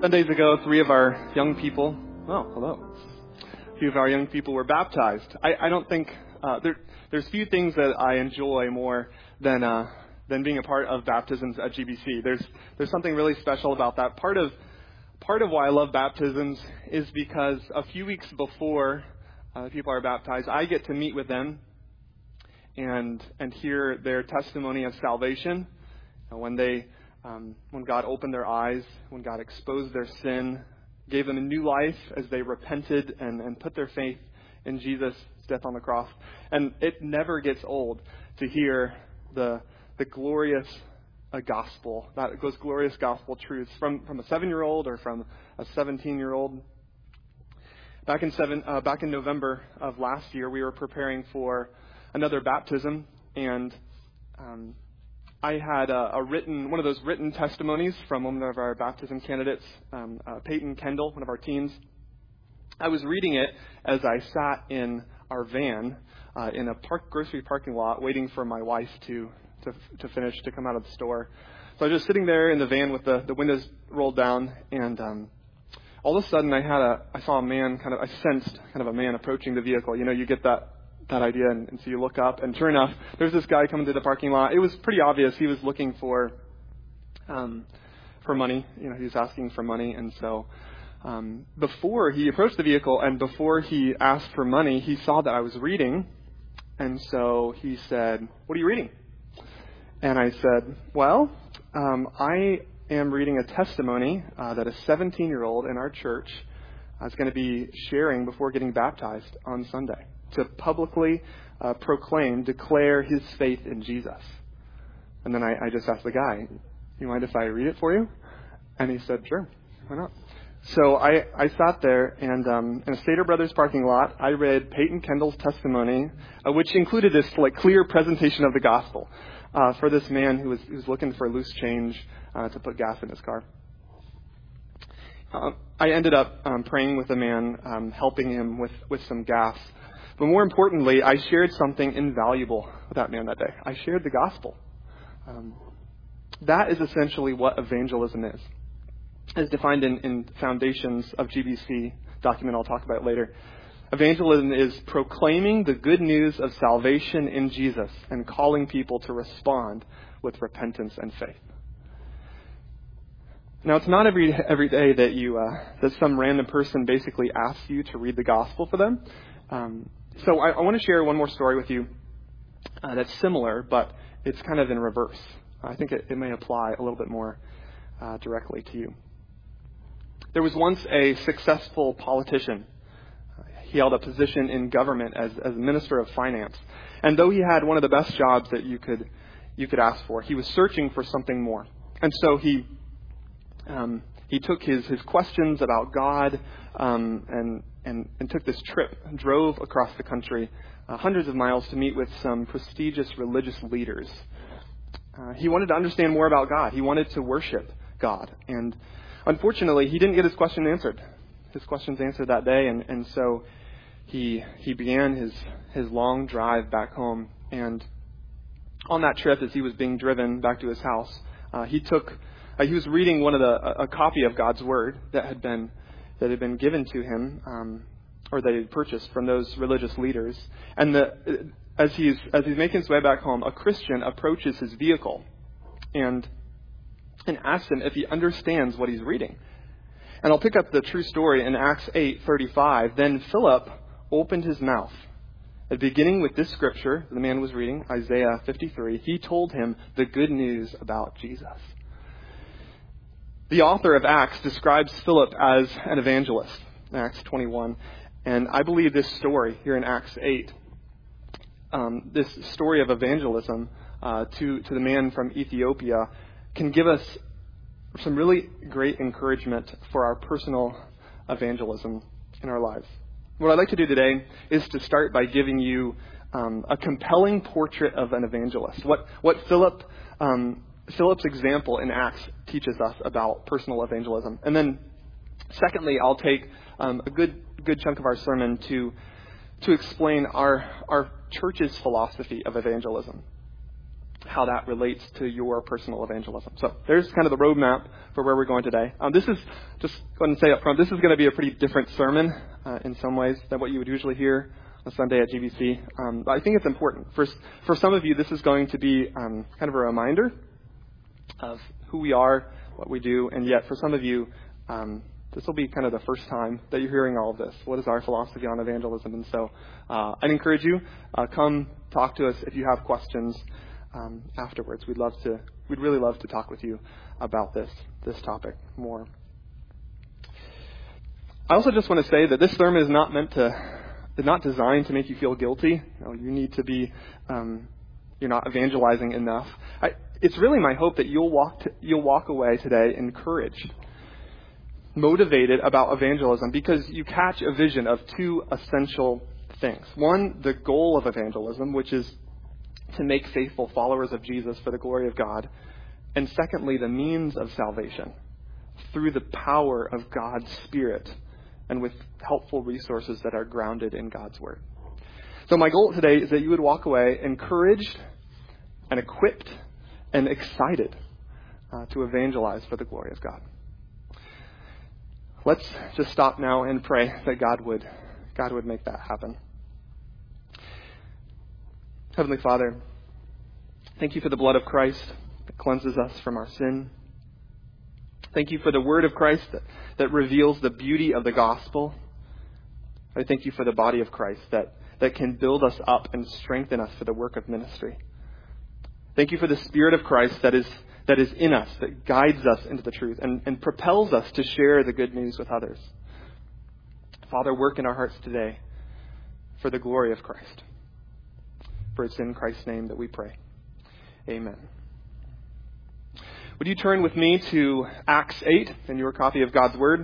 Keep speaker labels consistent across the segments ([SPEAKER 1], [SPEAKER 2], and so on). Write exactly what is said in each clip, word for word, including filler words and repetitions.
[SPEAKER 1] Sundays ago, three of our young people, oh, hello. A few of our young people were baptized. I, I don't think, uh, there, there's few things that I enjoy more than, uh, than being a part of baptisms at G B C. There's, there's something really special about that. Part of, part of why I love baptisms is because a few weeks before uh, people are baptized, I get to meet with them and, and hear their testimony of salvation. Uh, when they, Um, when God opened their eyes, when God exposed their sin, gave them a new life as they repented and, and put their faith in Jesus' death on the cross. And it never gets old to hear the the glorious uh, gospel, that those glorious gospel truths from, from a seven-year-old or from a seventeen-year-old. Back in seven, uh, back in November of last year, we were preparing for another baptism, and um, I had a, a written, one of those written testimonies from one of our baptism candidates, um, uh, Peyton Kendall, one of our teens. I was reading it as I sat in our van uh, in a park, grocery parking lot, waiting for my wife to, to to finish to come out of the store. So I was just sitting there in the van with the, the windows rolled down, and um, all of a sudden I had a, I saw a man, kind of, I sensed kind of a man approaching the vehicle. You know, you get that. that idea, and, and so you look up, and sure enough, there's this guy coming to the parking lot. It was pretty obvious he was looking for um, for money. You know, he was asking for money, and so um, before he approached the vehicle and before he asked for money, he saw that I was reading, and so he said, "What are you reading?" And I said, "Well, um, I am reading a testimony uh, that a seventeen-year-old in our church uh, is going to be sharing before getting baptized on Sunday, to publicly uh, proclaim, declare his faith in Jesus." And then I, I just asked the guy, "You mind if I read it for you?" And he said, "Sure, why not?" So I, I sat there, and um, in a Stater Brothers parking lot, I read Peyton Kendall's testimony, uh, which included this like clear presentation of the gospel uh, for this man who was, who was looking for loose change uh, to put gas in his car. Uh, I ended up um, praying with the man, um, helping him with, with some gas. But more importantly, I shared something invaluable with that man that day. I shared the gospel. Um, that is essentially what evangelism is, as defined in, in Foundations of G B C document I'll talk about later. Evangelism is proclaiming the good news of salvation in Jesus and calling people to respond with repentance and faith. Now, it's not every every day that you uh, that some random person basically asks you to read the gospel for them. Um, So I, I want to share one more story with you uh, that's similar, but it's kind of in reverse. I think it, it may apply a little bit more uh, directly to you. There was once a successful politician. He held a position in government as, as Minister of Finance. And though he had one of the best jobs that you could you could ask for, he was searching for something more. And so he um, he took his, his questions about God um, and And, and took this trip, drove across the country, uh, hundreds of miles to meet with some prestigious religious leaders. Uh, he wanted to understand more about God. He wanted to worship God. And unfortunately, he didn't get his question answered. His questions answered that day, and, and so he he began his, his long drive back home. And on that trip, as he was being driven back to his house, uh, he took uh, he was reading one of the a, a copy of God's Word that had been that had been given to him, um, or that he had purchased from those religious leaders. And the, as he's as he's making his way back home, a Christian approaches his vehicle and and asks him if he understands what he's reading. And I'll pick up the true story in Acts eight thirty-five. Then Philip opened his mouth. And beginning with this scripture, the man was reading, Isaiah fifty-three, he told him the good news about Jesus. The author of Acts describes Philip as an evangelist, in Acts twenty-one. And I believe this story here in Acts eight, um, this story of evangelism uh, to, to the man from Ethiopia, can give us some really great encouragement for our personal evangelism in our lives. What I'd like to do today is to start by giving you um, a compelling portrait of an evangelist. What, what Philip... Um, Philip's example in Acts teaches us about personal evangelism. And then, secondly, I'll take um, a good good chunk of our sermon to to explain our our church's philosophy of evangelism. how that relates to your personal evangelism. So there's kind of the roadmap for where we're going today. Um, this is, just go ahead and say up front, this is going to be a pretty different sermon uh, in some ways than what you would usually hear on Sunday at G B C. Um, but I think it's important. For, for some of you, this is going to be um, kind of a reminder of who we are, what we do, and yet for some of you, um, this will be kind of the first time that you're hearing all of this. What is our philosophy on evangelism? And so uh, I'd encourage you, uh, come talk to us if you have questions um, afterwards. We'd love to, we'd really love to talk with you about this, this topic more. I also just want to say that this sermon is not meant to, is not designed to make you feel guilty. You know, you need to be, um, you're not evangelizing enough. I, it's really my hope that you'll walk, to, you'll walk away today encouraged, motivated about evangelism, because you catch a vision of two essential things. One, the goal of evangelism, which is to make faithful followers of Jesus for the glory of God. And secondly, the means of salvation through the power of God's Spirit and with helpful resources that are grounded in God's Word. So my goal today is that you would walk away encouraged and equipped and excited uh, to evangelize for the glory of God. Let's just stop now and pray that God would, God would make that happen. Heavenly Father, thank you for the blood of Christ that cleanses us from our sin. Thank you for the word of Christ that, that reveals the beauty of the gospel. I thank you for the body of Christ that, that can build us up and strengthen us for the work of ministry. Thank you for the Spirit of Christ that is that is in us, that guides us into the truth and, and propels us to share the good news with others. Father, work in our hearts today for the glory of Christ. For it's in Christ's name that we pray. Amen. Would you turn with me to Acts eight in your copy of God's Word?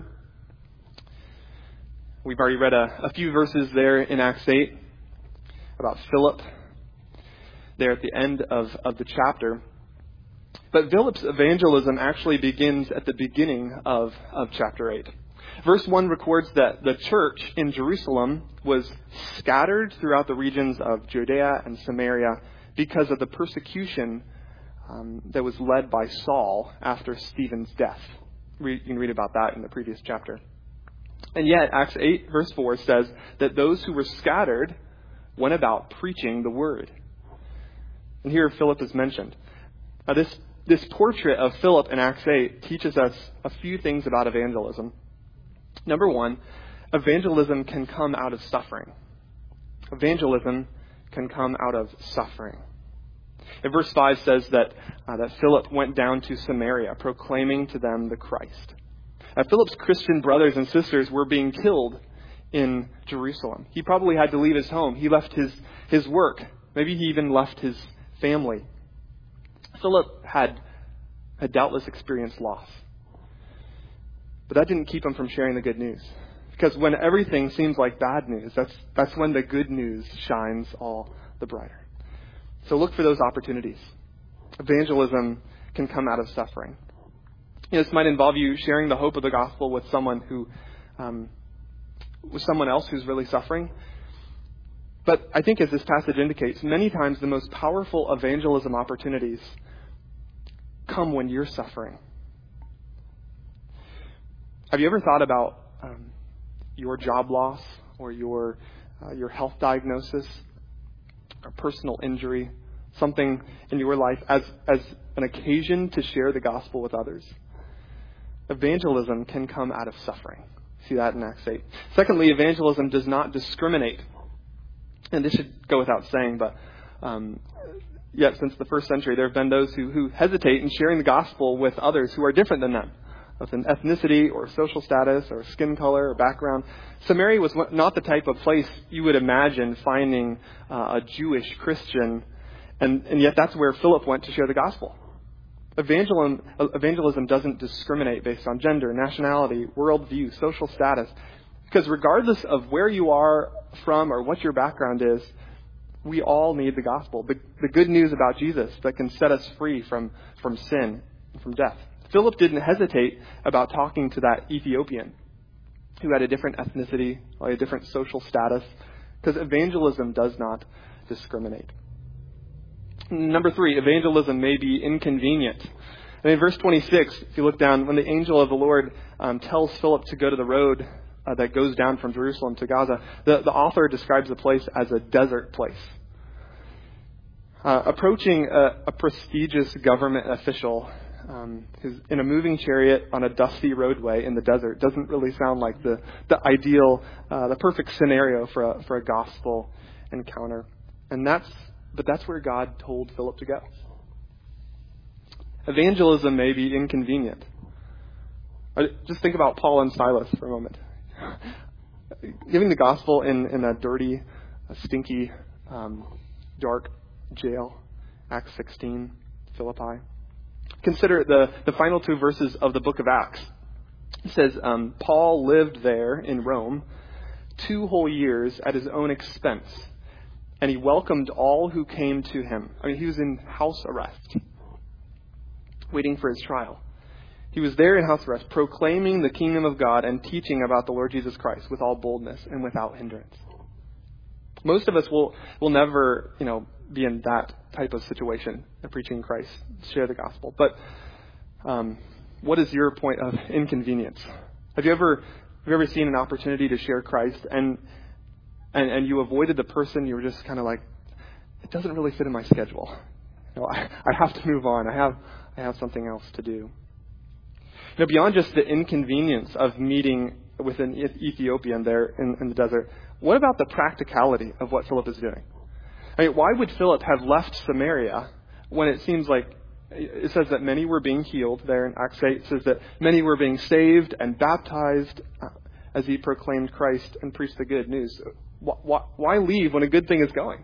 [SPEAKER 1] We've already read a, a few verses there in Acts eight about Philip there at the end of, of the chapter. But Philip's evangelism actually begins at the beginning of, of chapter eight. Verse one records that the church in Jerusalem was scattered throughout the regions of Judea and Samaria because of the persecution um, that was led by Saul after Stephen's death. You can read about that in the previous chapter. And yet, Acts eight verse four says that those who were scattered went about preaching the word. And here Philip is mentioned. Now this This portrait of Philip in Acts eight teaches us a few things about evangelism. Number one, evangelism can come out of suffering. Evangelism can come out of suffering. And verse five says that, uh, that Philip went down to Samaria, proclaiming to them the Christ. Now, Philip's Christian brothers and sisters were being killed in Jerusalem. He probably had to leave his home. He left his, his work. Maybe he even left his family. Philip had, had doubtless experienced loss. But that didn't keep him from sharing the good news. Because when everything seems like bad news, that's, that's when the good news shines all the brighter. So look for those opportunities. Evangelism can come out of suffering. You know, this might involve you sharing the hope of the gospel with someone who, um, with someone else who's really suffering. But I think as this passage indicates, many times the most powerful evangelism opportunities come when you're suffering. Have you ever thought about um, your job loss or your uh, your health diagnosis or personal injury, something in your life as, as an occasion to share the gospel with others? Evangelism can come out of suffering. See that in Acts eight. Secondly, evangelism does not discriminate. And this should go without saying, but um, yet since the first century, there have been those who, who hesitate in sharing the gospel with others who are different than them, with an ethnicity or social status or skin color or background. Samaria was not the type of place you would imagine finding uh, a Jewish Christian, and, and yet that's where Philip went to share the gospel. Evangelism, evangelism doesn't discriminate based on gender, nationality, worldview, social status. Because regardless of where you are from or what your background is, we all need the gospel. The, the good news about Jesus that can set us free from, from sin and from death. Philip didn't hesitate about talking to that Ethiopian who had a different ethnicity or a different social status, because evangelism does not discriminate. Number three, evangelism may be inconvenient. And in verse twenty-six, if you look down, when the angel of the Lord um, tells Philip to go to the road uh, that goes down from Jerusalem to Gaza, the, the author describes the place as a desert place. Uh, approaching a, a prestigious government official um, who's in a moving chariot on a dusty roadway in the desert doesn't really sound like the, the ideal, uh, the perfect scenario for a, for a gospel encounter. And that's, but that's where God told Philip to go. Evangelism may be inconvenient. Just think about Paul and Silas for a moment. Giving the gospel in, in a dirty, a stinky, um, dark jail. Acts sixteen, Philippi. Consider the, the final two verses of the book of Acts. It says, um, Paul lived there in Rome two whole years at his own expense, and he welcomed all who came to him. I mean, he was in house arrest, waiting for his trial. He was there in house arrest, proclaiming the kingdom of God and teaching about the Lord Jesus Christ with all boldness and without hindrance. Most of us will, will never, you know, be in that type of situation of preaching Christ, share the gospel. But um, what is your point of inconvenience? Have you ever have you ever seen an opportunity to share Christ and and, and you avoided the person? You were just kind of like, it doesn't really fit in my schedule. You know, I, I have to move on. I have I have something else to do. You know, beyond just the inconvenience of meeting with an Ethiopian there in, in the desert, what about the practicality of what Philip is doing? I mean, why would Philip have left Samaria when it seems like it says that many were being healed there in Acts eight? It says that many were being saved and baptized as he proclaimed Christ and preached the good news. Why, why leave when a good thing is going?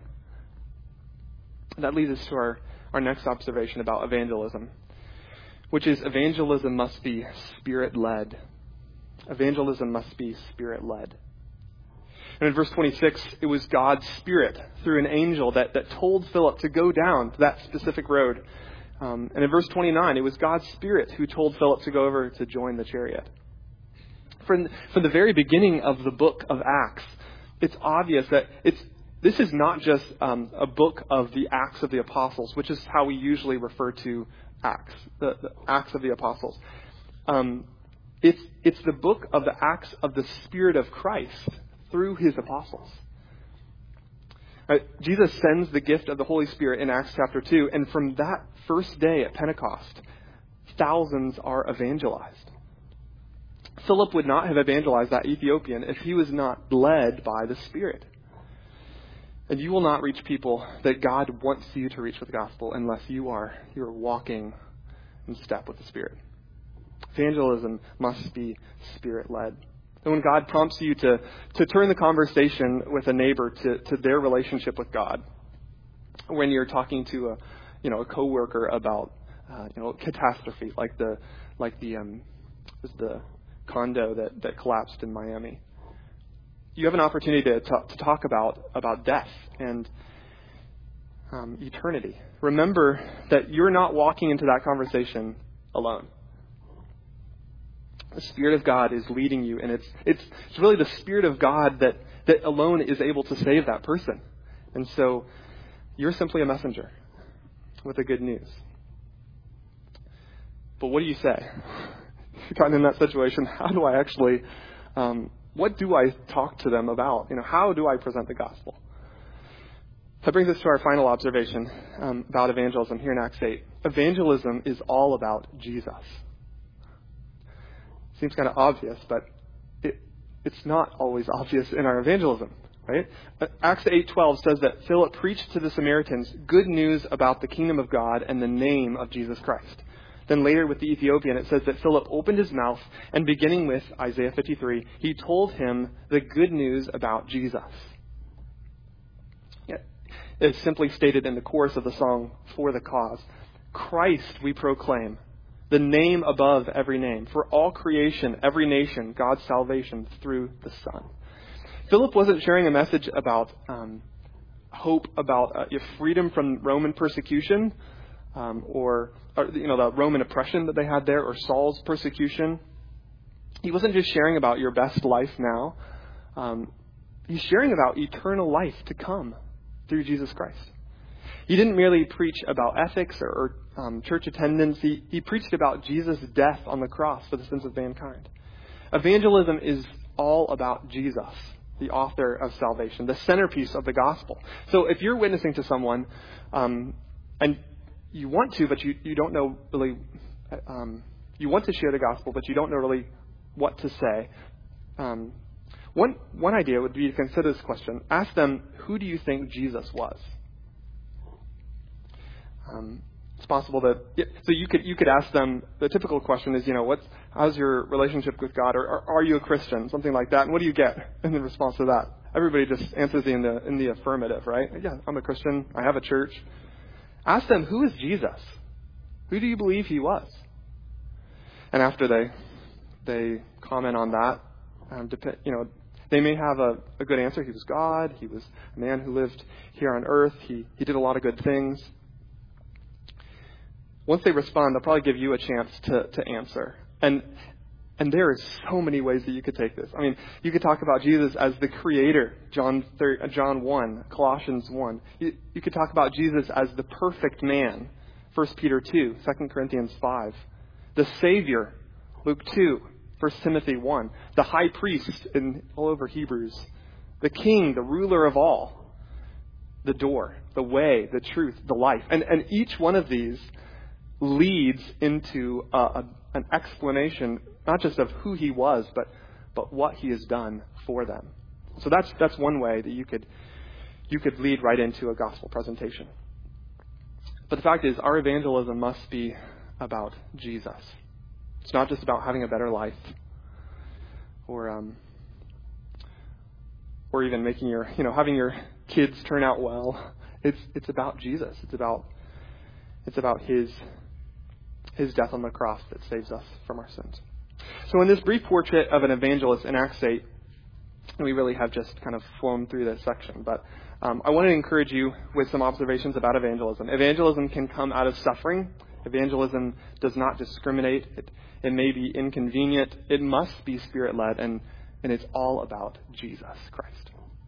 [SPEAKER 1] That leads us to our, our next observation about evangelism, which is evangelism must be Spirit-led. Evangelism must be Spirit-led. And in verse twenty-six, it was God's Spirit through an angel that, that told Philip to go down to that specific road. Um, and in verse twenty-nine, it was God's Spirit who told Philip to go over to join the chariot. From, from the very beginning of the book of Acts, it's obvious that it's this is not just um, a book of the Acts of the Apostles, which is how we usually refer to Acts, the, the Acts of the Apostles. Um, it's it's the book of the Acts of the Spirit of Christ through his apostles. Right, Jesus sends the gift of the Holy Spirit in Acts chapter two, and from that first day at Pentecost, thousands are evangelized. Philip would not have evangelized that Ethiopian if he was not led by the Spirit. And you will not reach people that God wants you to reach with the gospel unless you are you are walking in step with the Spirit. Evangelism must be Spirit-led. And when God prompts you to, to turn the conversation with a neighbor to, to their relationship with God, when you're talking to a you know a coworker about uh, you know catastrophe like the like the um was the condo that, that collapsed in Miami, you have an opportunity to talk, to talk about about death and um, eternity. Remember that you're not walking into that conversation alone. The Spirit of God is leading you, and it's it's it's really the Spirit of God that, that alone is able to save that person. And so you're simply a messenger with the good news. But what do you say? If you've gotten in that situation, how do I actually, um, what do I talk to them about? You know, how do I present the gospel? That brings us to our final observation um, about evangelism here in Acts eight. Evangelism is all about Jesus. Seems kind of obvious, but it, it's not always obvious in our evangelism, right? Acts eight twelve says that Philip preached to the Samaritans good news about the kingdom of God and the name of Jesus Christ. Then later with the Ethiopian, it says that Philip opened his mouth, and beginning with Isaiah fifty-three, he told him the good news about Jesus. It's simply stated in the chorus of the song, For the Cause. Christ we proclaim, the name above every name. For all creation, every nation, God's salvation through the Son. Philip wasn't sharing a message about um, hope, about uh, freedom from Roman persecution, um, or, or you know the Roman oppression that they had there, or Saul's persecution. He wasn't just sharing about your best life now. Um, he's sharing about eternal life to come through Jesus Christ. He didn't merely preach about ethics or, or um, church attendance. He, he preached about Jesus' death on the cross for the sins of mankind. Evangelism is all about Jesus, the author of salvation, the centerpiece of the gospel. So if you're witnessing to someone um, and you want to, but you, you don't know really, um, you want to share the gospel, but you don't know really what to say, um, one, one idea would be to consider this question. Ask them, who do you think Jesus was? Um, it's possible that, yeah, so you could you could ask them, the typical question is, you know, what's, how's your relationship with God? Or, or are you a Christian? Something like that. And what do you get in the response to that? Everybody just answers in the in the affirmative, right? Yeah, I'm a Christian. I have a church. Ask them, who is Jesus? Who do you believe he was? And after they they comment on that, um, dep- you know, they may have a, a good answer. He was God. He was a man who lived here on earth. He he did a lot of good things. Once they respond, they'll probably give you a chance to, to answer. And and there are so many ways that you could take this. I mean, you could talk about Jesus as the creator, John thirty, John one, Colossians one. You, you could talk about Jesus as the perfect man, First Peter two, Second Corinthians five. The Savior, Luke two, First Timothy one. The high priest in all over Hebrews. The king, the ruler of all. The door, the way, the truth, the life. And, and each one of these leads into a, a, an explanation, not just of who he was, but but what he has done for them. So that's that's one way that you could you could lead right into a gospel presentation. But the fact is, our evangelism must be about Jesus. It's not just about having a better life, or um, or even making your you know having your kids turn out well. It's it's about Jesus. It's about it's about his. His death on the cross that saves us from our sins. So in this brief portrait of an evangelist in Acts eight, we really have just kind of flown through this section, but um, I want to encourage you with some observations about evangelism. Evangelism can come out of suffering. Evangelism does not discriminate. It, it may be inconvenient. It must be Spirit-led, and, and it's all about Jesus Christ.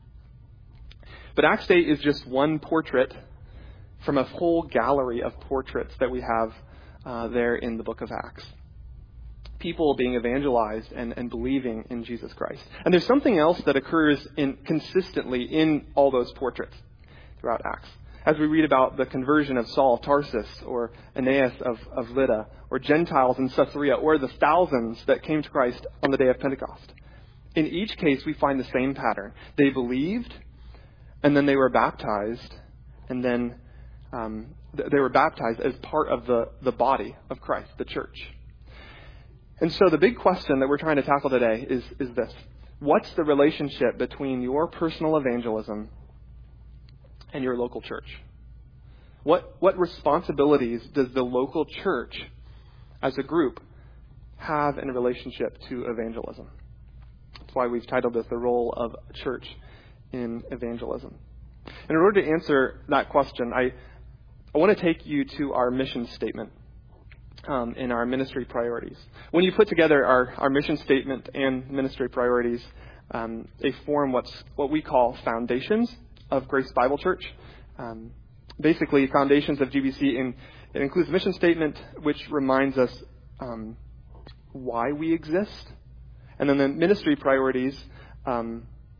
[SPEAKER 1] But Acts eight is just one portrait from a whole gallery of portraits that we have Uh, there in the book of Acts. People being evangelized and, and believing in Jesus Christ. And there's something else that occurs in consistently in all those portraits throughout Acts. As we read about the conversion of Saul of Tarsus, or Aeneas of, of Lydda, or Gentiles in Caesarea, or the thousands that came to Christ on the day of Pentecost. In each case, we find the same pattern. They believed, and then they were baptized, and then um, they were baptized as part of the, the body of Christ, the church. And so the big question that we're trying to tackle today is, is this. What's the relationship between your personal evangelism and your local church? What, what responsibilities does the local church as a group have in relationship to evangelism? That's why we've titled this The Role of a Church in Evangelism. And in order to answer that question, I I want to take you to our mission statement um, in our ministry priorities. When you put together our, our mission statement and ministry priorities, um, they form what's what we call foundations of Grace Bible Church. Um, basically, foundations of G B C, in, it includes a mission statement, which reminds us um, why we exist. And then the ministry priorities, um,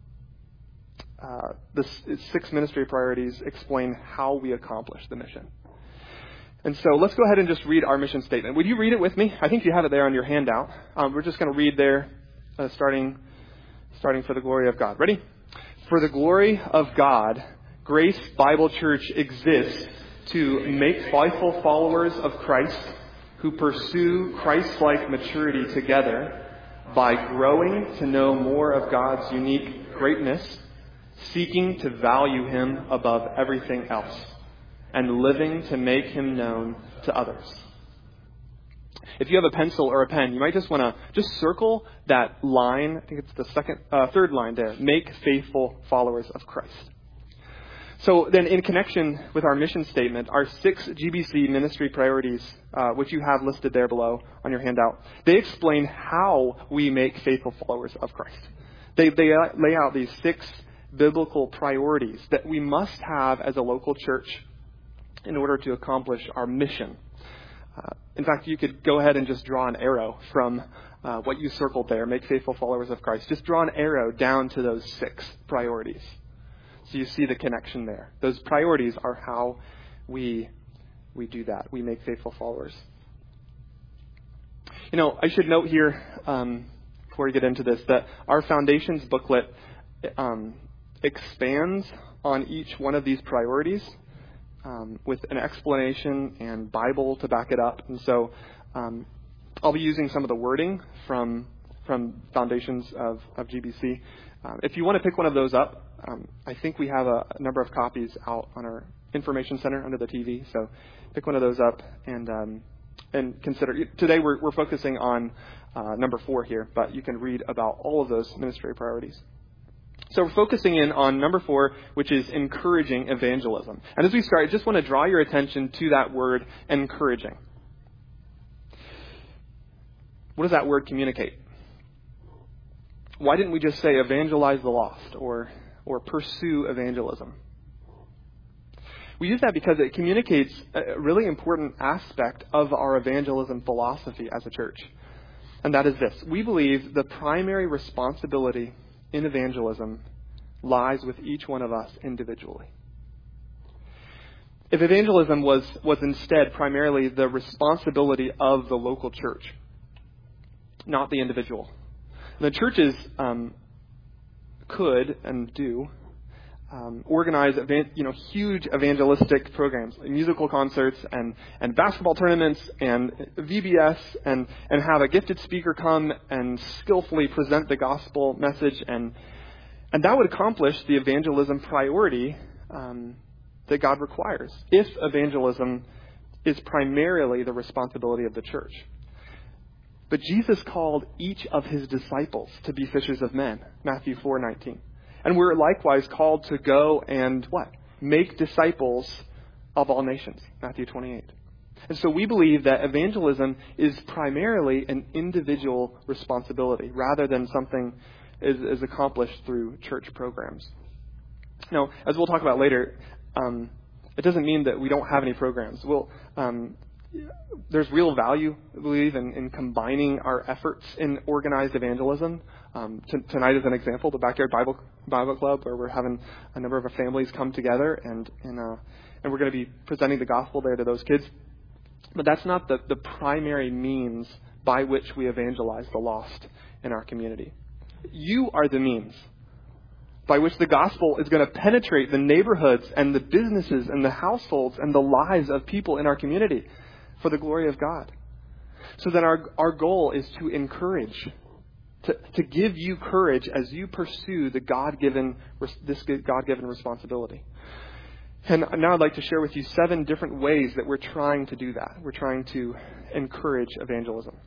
[SPEAKER 1] Uh, the six ministry priorities explain how we accomplish the mission. And so let's go ahead and just read our mission statement. Would you read it with me? I think you have it there on your handout. Um, we're just going to read there, uh, starting, starting for the glory of God. Ready? For the glory of God, Grace Bible Church exists to make faithful followers of Christ who pursue Christ-like maturity together by growing to know more of God's unique greatness, seeking to value him above everything else, and living to make him known to others. If you have a pencil or a pen, you might just want to just circle that line. I think it's the second, uh, third line there. Make faithful followers of Christ. So then in connection with our mission statement, our six G B C ministry priorities, uh, which you have listed there below on your handout, they explain how we make faithful followers of Christ. They, they lay out these six biblical priorities that we must have as a local church in order to accomplish our mission. Uh, in fact, you could go ahead and just draw an arrow from uh, what you circled there, make faithful followers of Christ. Just draw an arrow down to those six priorities. So you see the connection there. Those priorities are how we we do that. We make faithful followers. You know, I should note here, um, before we get into this, that our Foundations booklet um, expands on each one of these priorities um, with an explanation and Bible to back it up. And so um, I'll be using some of the wording from from Foundations of, of G B C. Um, if you want to pick one of those up, um, I think we have a, a number of copies out on our information center under the T V. So pick one of those up and um, and consider. Today we're, we're focusing on uh, number four here, but you can read about all of those ministry priorities. So we're focusing in on number four, which is encouraging evangelism. And as we start, I just want to draw your attention to that word, encouraging. What does that word communicate? Why didn't we just say evangelize the lost or or pursue evangelism? We use that because it communicates a really important aspect of our evangelism philosophy as a church. And that is this. We believe the primary responsibility in evangelism lies with each one of us individually. If evangelism was, was instead primarily the responsibility of the local church, not the individual, the churches um, could and do um, organize evan- you know, huge evangelistic programs, like musical concerts and, and basketball tournaments and V B S and, and have a gifted speaker come and skillfully present the gospel message. And, and that would accomplish the evangelism priority um, that God requires if evangelism is primarily the responsibility of the church. But Jesus called each of his disciples to be fishers of men, Matthew four nineteen. And we're likewise called to go and what? Make disciples of all nations, Matthew twenty-eight. And so we believe that evangelism is primarily an individual responsibility rather than something is, is accomplished through church programs. Now, as we'll talk about later, um, it doesn't mean that we don't have any programs. We'll, um, There's real value, I believe, in, in combining our efforts in organized evangelism. Um, t- tonight is an example, the Backyard Bible Bible Club, where we're having a number of our families come together, and and, uh, and we're going to be presenting the gospel there to those kids. But that's not the, the primary means by which we evangelize the lost in our community. You are the means by which the gospel is going to penetrate the neighborhoods and the businesses and the households and the lives of people in our community for the glory of God. So then our our goal is to encourage, to, to give you courage as you pursue the God-given, this God-given responsibility. And now I'd like to share with you seven different ways that we're trying to do that. We're trying to encourage evangelism.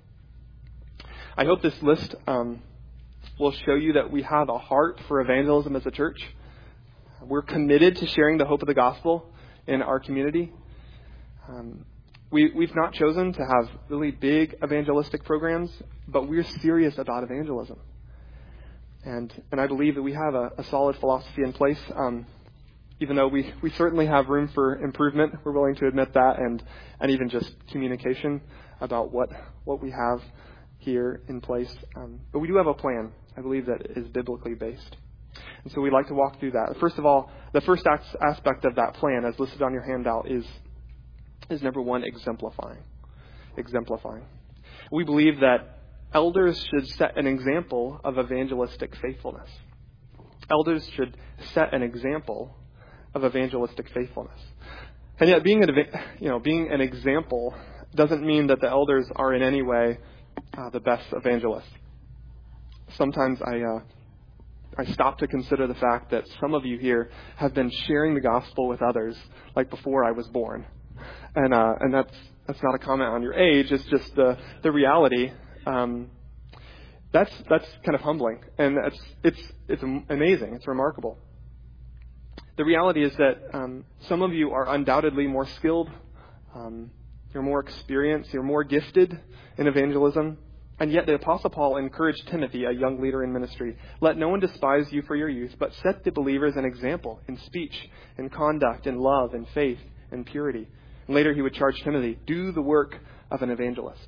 [SPEAKER 1] I hope this list um, will show you that we have a heart for evangelism as a church. We're committed to sharing the hope of the gospel in our community. Um, we, we've not chosen to have really big evangelistic programs, but we're serious about evangelism. And and I believe that we have a, a solid philosophy in place. Um, even though we, we certainly have room for improvement, we're willing to admit that, and, and even just communication about what what we have here in place. Um, but we do have a plan, I believe, that is biblically based. And so we'd like to walk through that. First of all, the first aspect of that plan, as listed on your handout, is is number one, exemplifying. Exemplifying. We believe that elders should set an example of evangelistic faithfulness. Elders should set an example of evangelistic faithfulness. And yet being an, you know, being an example doesn't mean that the elders are in any way uh, the best evangelists. Sometimes I uh, I stop to consider the fact that some of you here have been sharing the gospel with others like before I was born. And uh, and that's that's not a comment on your age. It's just the the reality. Um, that's that's kind of humbling, and it's it's it's amazing. It's remarkable. The reality is that um, some of you are undoubtedly more skilled. Um, you're more experienced. You're more gifted in evangelism. And yet the Apostle Paul encouraged Timothy, a young leader in ministry, let no one despise you for your youth, but set the believers an example in speech, in conduct, in love, in faith, and purity. And later he would charge Timothy, do the work of an evangelist.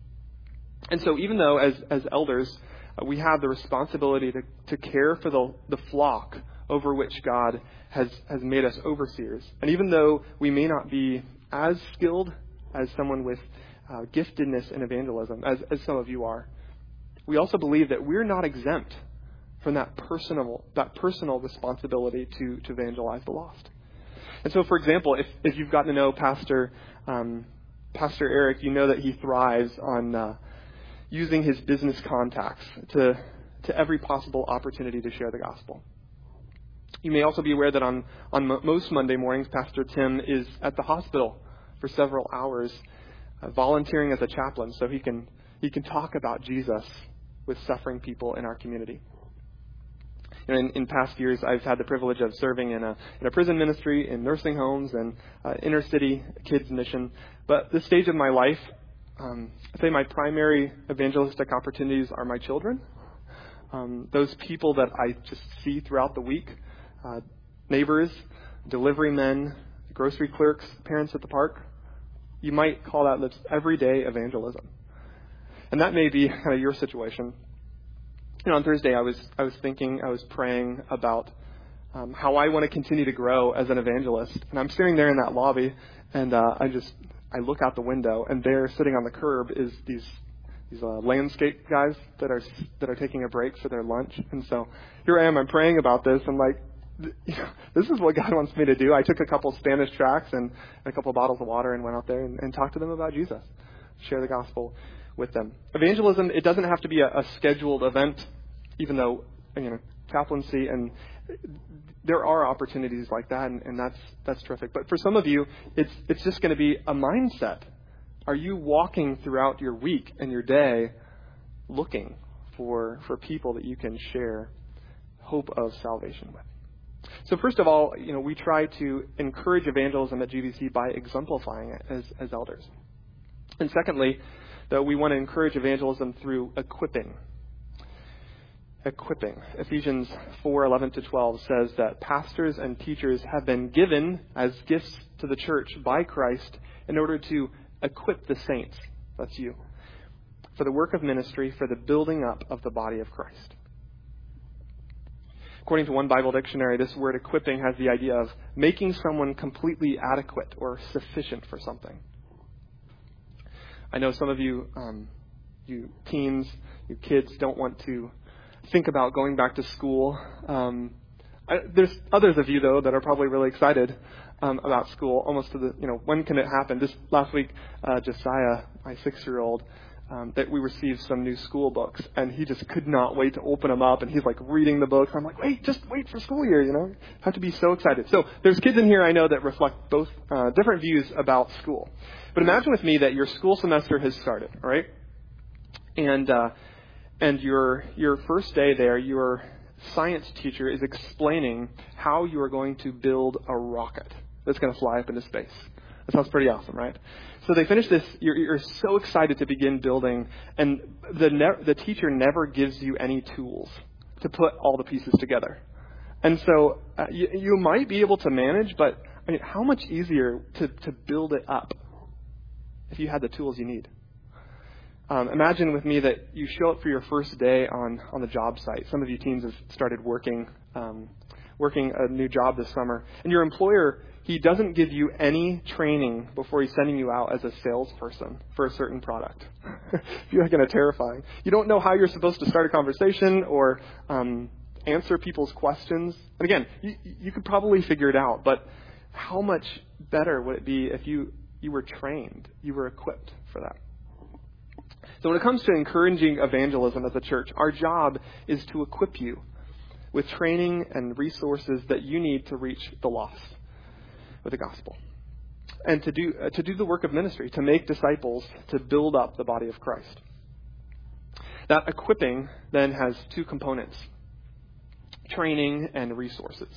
[SPEAKER 1] And so even though as, as elders, uh, we have the responsibility to, to care for the, the flock over which God has, has made us overseers, and even though we may not be as skilled as someone with uh, giftedness in evangelism, as, as some of you are, we also believe that we're not exempt from that personal that personal responsibility to, to evangelize the lost. And so, for example, if, if you've gotten to know Pastor um, Pastor Eric, you know that he thrives on uh, using his business contacts to to every possible opportunity to share the gospel. You may also be aware that on, on mo- most Monday mornings, Pastor Tim is at the hospital for several hours, uh, volunteering as a chaplain, so he can he can talk about Jesus with suffering people in our community. You know, in, in past years, I've had the privilege of serving in a in a prison ministry, in nursing homes, and uh, inner city kids mission. But this stage of my life, um, I'd say my primary evangelistic opportunities are my children, um, those people that I just see throughout the week, uh, neighbors, delivery men, grocery clerks, parents at the park. You might call that just everyday evangelism, and that may be kind of your situation. You know, on Thursday, I was I was thinking, I was praying about um, how I want to continue to grow as an evangelist. And I'm sitting there in that lobby, and uh, I just I look out the window, and there, sitting on the curb, is these these uh, landscape guys that are that are taking a break for their lunch. And so here I am, I'm praying about this. I'm like, you know, this is what God wants me to do. I took a couple Spanish tracts and a couple bottles of water and went out there and, and talked to them about Jesus, share the gospel with them. Evangelism, it doesn't have to be a, a scheduled event, even though, you know, chaplaincy, and there are opportunities like that, and, and that's that's terrific. But for some of you, it's it's just going to be a mindset. Are you walking throughout your week and your day looking for for people that you can share hope of salvation with? So first of all, you know, we try to encourage evangelism at G V C by exemplifying it as, as elders. And secondly, that we want to encourage evangelism through equipping. Equipping. Ephesians four eleven to twelve says that pastors and teachers have been given as gifts to the church by Christ in order to equip the saints, that's you, for the work of ministry, for the building up of the body of Christ. According to one Bible dictionary, this word equipping has the idea of making someone completely adequate or sufficient for something. I know some of you, um, you teens, you kids don't want to think about going back to school. Um, I, there's others of you, though, that are probably really excited um, about school, almost to the, you know, when can it happen? This last week, uh, Josiah, my six-year-old, um, that we received some new school books, and he just could not wait to open them up, and he's like reading the books. I'm like, wait, just wait for school year, you know? Have to be so excited. So there's kids in here I know that reflect both uh, different views about school. But imagine with me that your school semester has started, all right? And uh, and your your first day there, your science teacher is explaining how you are going to build a rocket that's going to fly up into space. That sounds pretty awesome, right? So they finish this. You're, you're so excited to begin building, and the ne- the teacher never gives you any tools to put all the pieces together. And so uh, you, you might be able to manage, but I mean, how much easier to, to build it up if you had the tools you need? Um, imagine with me that you show up for your first day on, on the job site. Some of you teens have started working um, working a new job this summer, and your employer, he doesn't give you any training before he's sending you out as a salesperson for a certain product. You're kind of terrifying. You don't know how you're supposed to start a conversation or um, answer people's questions. And again, you, you could probably figure it out, but how much better would it be if you, you were trained, you were equipped for that? So when it comes to encouraging evangelism as a church, our job is to equip you with training and resources that you need to reach the lost with the gospel, and to do uh, to do the work of ministry, to make disciples, to build up the body of Christ. That equipping then has two components: training and resources.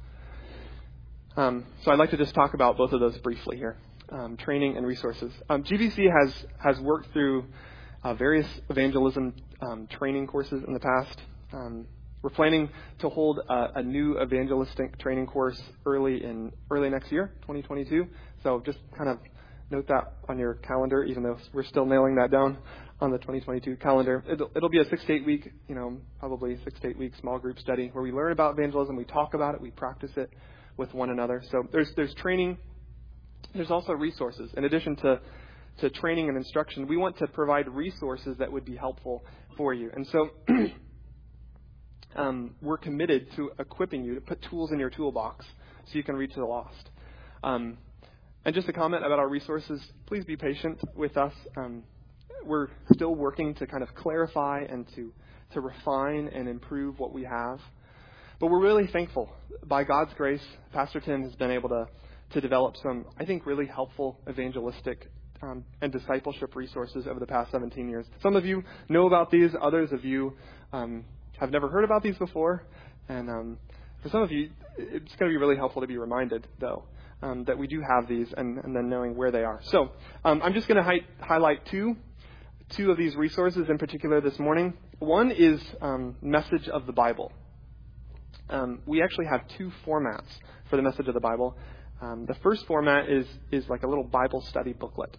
[SPEAKER 1] Um, so I'd like to just talk about both of those briefly here: um, training and resources. Um, G V C has has worked through uh, various evangelism um, training courses in the past. Um, We're planning to hold a, a new evangelistic training course early in early next year, twenty twenty-two. So just kind of note that on your calendar, even though we're still nailing that down on the twenty twenty-two calendar. It'll, it'll be a six to eight week, you know, probably six to eight week small group study where we learn about evangelism, we talk about it, we practice it with one another. So there's there's training. There's also resources. In addition to, to training and instruction, we want to provide resources that would be helpful for you. And so um, we're committed to equipping you to put tools in your toolbox so you can reach the lost. Um, and just a comment about our resources, please be patient with us. Um, we're still working to kind of clarify and to, to refine and improve what we have. But we're really thankful. By God's grace, Pastor Tim has been able to to develop some, I think, really helpful evangelistic um, and discipleship resources over the past seventeen years. Some of you know about these. Others of you um, have never heard about these before. And um, for some of you, it's going to be really helpful to be reminded, though, um, that we do have these and, and then knowing where they are. So um, I'm just going to hi- highlight two, two of these resources in particular this morning. One is um, Message of the Bible. Um, we actually have two formats for the Message of the Bible. Um, the first format is is like a little Bible study booklet.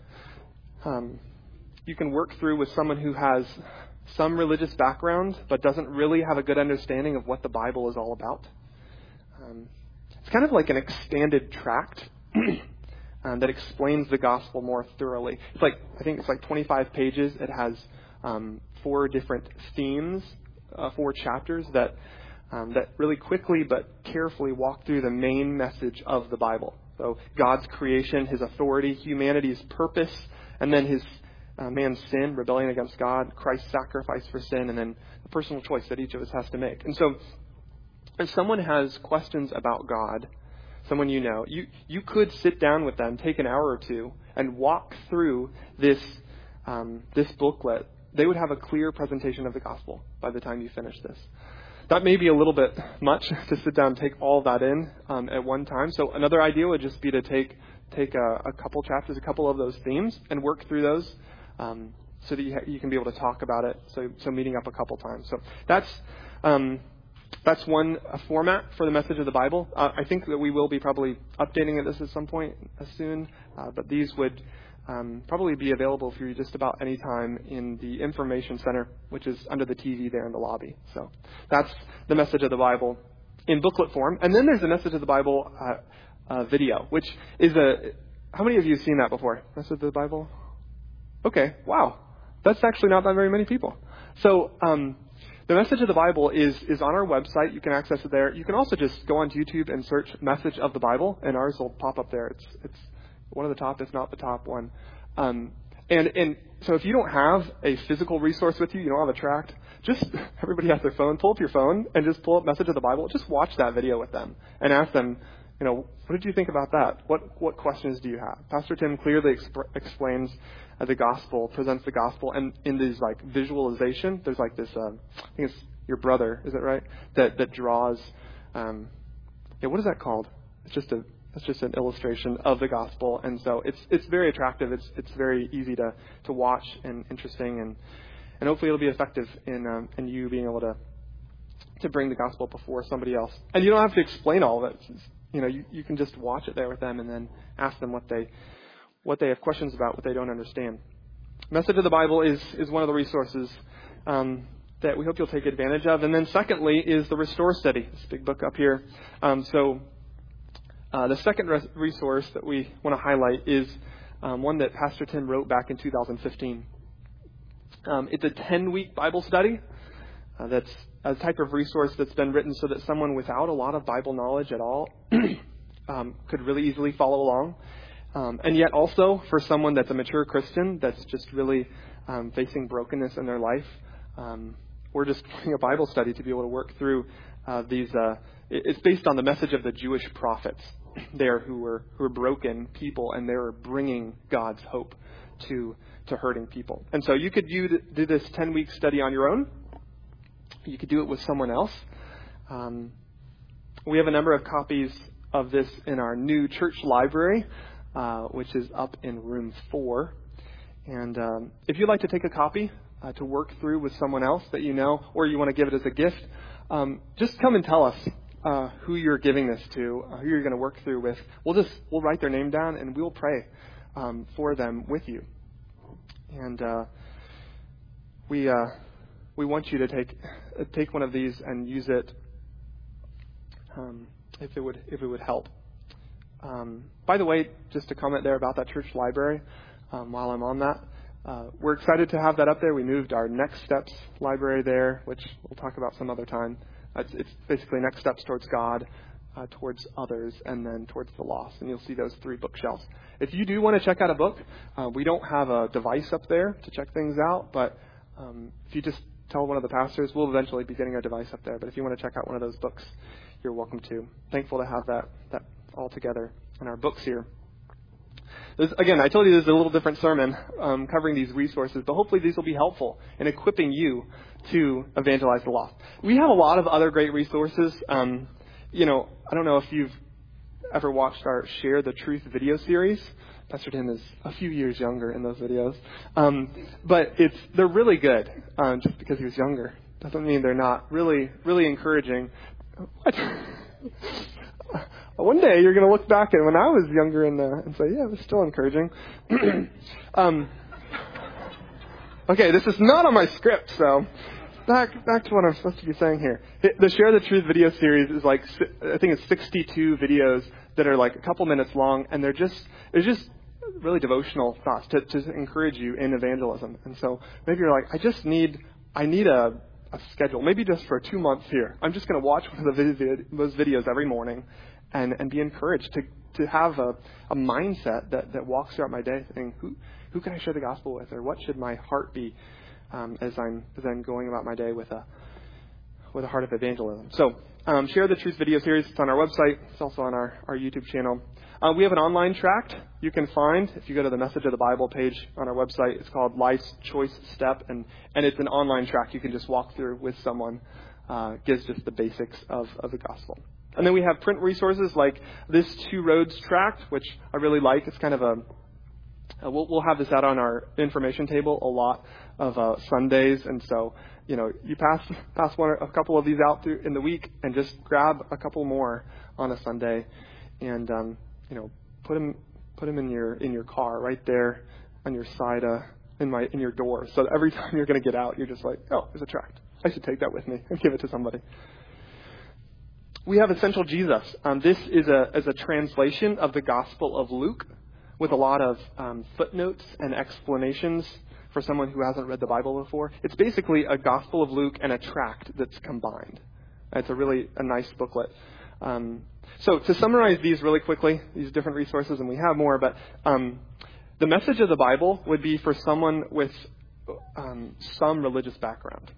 [SPEAKER 1] Um, you can work through with someone who has some religious background but doesn't really have a good understanding of what the Bible is all about. Um, it's kind of like an expanded tract um, that explains the gospel more thoroughly. It's like I think it's like twenty-five pages. It has um, four different themes, uh, four chapters that. Um, that really quickly but carefully walk through the main message of the Bible. So God's creation, His authority, humanity's purpose, and then His uh, man's sin, rebellion against God, Christ's sacrifice for sin, and then the personal choice that each of us has to make. And so if someone has questions about God, someone you know, you, you could sit down with them, take an hour or two, and walk through this um, this booklet. They would have a clear presentation of the gospel by the time you finish this. That may be a little bit much to sit down and take all that in um, at one time. So another idea would just be to take take a, a couple chapters, a couple of those themes, and work through those um, so that you, ha- you can be able to talk about it. So so meeting up a couple times. So that's um, that's one a format for the Message of the Bible. Uh, I think that we will be probably updating this at some point uh, soon, uh, but these would. Um, probably be available for you just about any time in the information center, which is under the T V there in the lobby. So that's the Message of the Bible in booklet form. And then there's the Message of the Bible uh, uh, video, which is a... How many of you have seen that before? Message of the Bible? Okay, wow. That's actually not that very many people. So um, the Message of the Bible is is on our website. You can access it there. You can also just go on YouTube and search Message of the Bible, and ours will pop up there. It's it's one of the top, if not the top one. Um, and, and so if you don't have a physical resource with you, you don't have a tract, just everybody has their phone, pull up your phone and just pull up Message of the Bible. Just watch that video with them and ask them, you know, what did you think about that? What what questions do you have? Pastor Tim clearly exp- explains uh, the gospel, presents the gospel, and in these like visualization, there's like this, uh, I think it's your brother, is it right? That that draws, um, yeah, what is that called? It's just a It's just an illustration of the gospel, and so it's it's very attractive. It's it's very easy to, to watch and interesting, and, and hopefully it'll be effective in um, in you being able to to bring the gospel before somebody else. And you don't have to explain all of it. It's, you know, you, you can just watch it there with them, and then ask them what they what they have questions about, what they don't understand. Message of the Bible is is one of the resources um, that we hope you'll take advantage of. And then secondly is the Restore Study. This big book up here. Um, so. Uh, the second res- resource that we want to highlight is um, one that Pastor Tim wrote back in two thousand fifteen. Um, it's a ten-week Bible study uh, that's a type of resource that's been written so that someone without a lot of Bible knowledge at all um, could really easily follow along. Um, and yet also for someone that's a mature Christian that's just really um, facing brokenness in their life, um, or just doing a Bible study to be able to work through uh, these. Uh, it's based on the message of the Jewish prophets there who were who were broken people, and they were bringing God's hope to to hurting people. And so you could do, do this ten-week study on your own. You could do it with someone else. Um, we have a number of copies of this in our new church library, uh, which is up in room four. And um, if you'd like to take a copy uh, to work through with someone else that you know, or you want to give it as a gift, um, just come and tell us. uh, who you're giving this to, uh, who you're going to work through with, we'll just we'll write their name down and we'll pray um, for them with you. And uh, we uh, we want you to take uh, take one of these and use it um, if it would if it would help. Um, by the way, just a comment there about that church library. Um, while I'm on that, uh, we're excited to have that up there. We moved our Next Steps library there, which we'll talk about some other time. Uh, it's, it's basically next steps towards God, uh, towards others, and then towards the lost. And you'll see those three bookshelves. If you do want to check out a book, uh, we don't have a device up there to check things out, but um, if you just tell one of the pastors, we'll eventually be getting a device up there. But if you want to check out one of those books, you're welcome to. Thankful to have that that all together in our books here. This, again, I told you this is a little different sermon um, covering these resources, but hopefully these will be helpful in equipping you to evangelize the lost. We have a lot of other great resources. Um, you know, I don't know if you've ever watched our Share the Truth video series. Pastor Tim is a few years younger in those videos. Um, but it's they're really good. Um, just because he was younger doesn't mean they're not really, really encouraging. What? One day you're going to look back at when I was younger and, uh, and say, yeah, it was still encouraging. um, okay, this is not on my script, so back back to what I'm supposed to be saying here. The Share the Truth video series is like, I think it's sixty-two videos that are like a couple minutes long, and they're just, it's just really devotional thoughts to, to encourage you in evangelism. And so maybe you're like, I just need, I need a, a schedule, maybe just for two months here. I'm just going to watch one of the video, those videos every morning. And, and be encouraged to, to have a, a mindset that, that walks throughout my day saying, who who can I share the gospel with, or what should my heart be um, as I'm as I'm going about my day with a with a heart of evangelism. So um, Share the Truth video series. It's on our website. It's also on our, our YouTube channel. Uh, we have an online tract you can find if you go to the Message of the Bible page on our website. It's called Life's Choice Step, and, and it's an online tract you can just walk through with someone. Uh, gives just the basics of, of the gospel. And then we have print resources like this Two Roads tract, which I really like. It's kind of a, uh, we'll, we'll have this out on our information table a lot of uh, Sundays. And so, you know, you pass pass one a couple of these out through in the week and just grab a couple more on a Sunday, and um, you know, put them put them in your in your car right there on your side uh, in my in your door. So that every time you're going to get out, you're just like, oh, there's a tract. I should take that with me and give it to somebody. We have Essential Jesus. Um, this is a, is a translation of the Gospel of Luke with a lot of um, footnotes and explanations for someone who hasn't read the Bible before. It's basically a Gospel of Luke and a tract that's combined. It's a really a nice booklet. Um, so to summarize these really quickly, these different resources, and we have more, but um, the Message of the Bible would be for someone with um, some religious background.